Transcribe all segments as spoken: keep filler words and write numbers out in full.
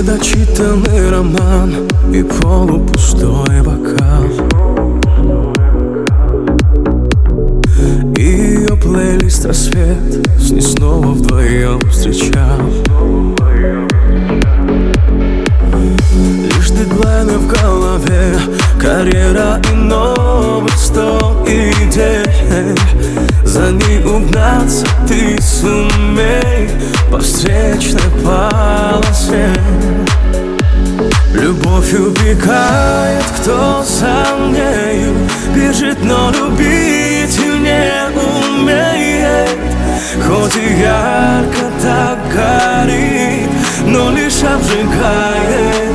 Недочитанный роман и полупустой бокал, и ее плейлист «Рассвет» с ней снова вдвоем встречал. Лишь дедлайны в голове, карьера и новых сто идей. За ней угнаться ты сумей по встречной полосе. Любовь убегает, кто за нею бежит, но любить не умеет. Хоть и ярко так горит, но лишь обжигает.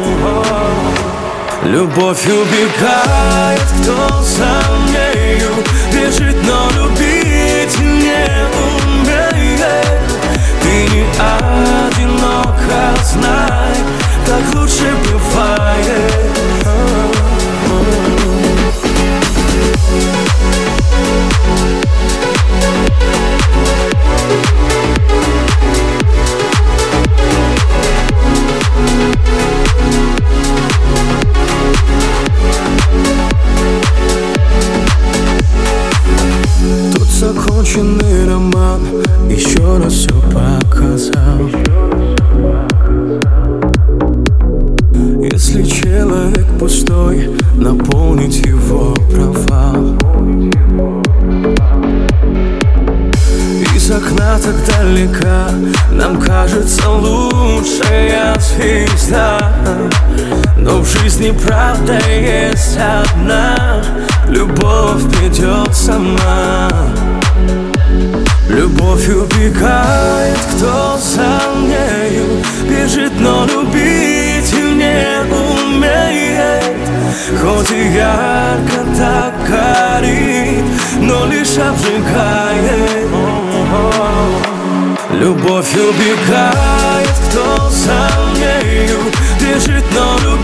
Любовь убегает, кто за нею бежит, но любить не умеет. Ты не одинока, знай, так лучше бывает. Тут законченный роман еще раз все показал. Если человек пустой, наполнить его провал. Из окна так далека нам кажется лучшая звезда, но в жизни правда есть одна: любовь придет сама. Любовь убегает, кто за нею бежит, но любить не умеет. Хоть и ярко так горит, но лишь обжигает. Любовь убегает, кто за нею бежит, но любить